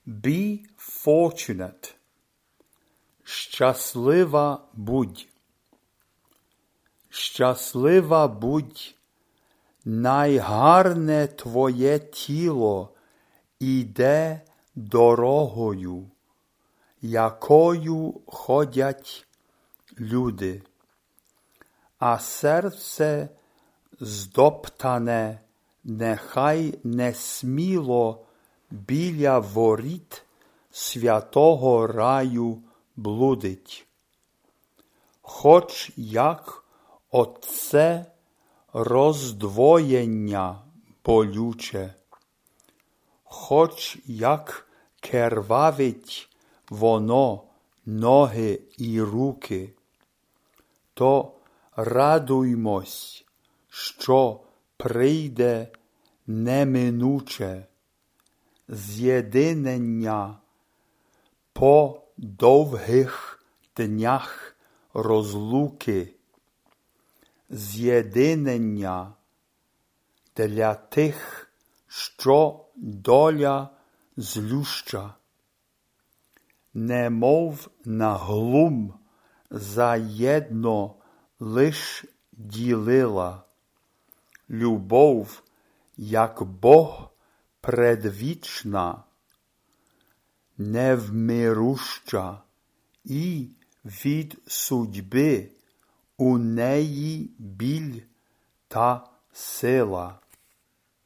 Be fortunate. Щаслива будь. Щаслива будь. Найгарне твоє тіло іде дорогою, якою ходять люди, а серце здоптане нехай несміло біля воріт святого раю блудить. Хоч як оце роздвоєння болюче, хоч як кервавить воно ноги і руки, то радуймось, що прийде неминуче з'єднання по довгих днях розлуки, з'єднання для тих, що доля злюща, немов на глум заєдно лиш ділила. Любов, як Бог предвічна, невмируща, і від судьби у неї біль та сила.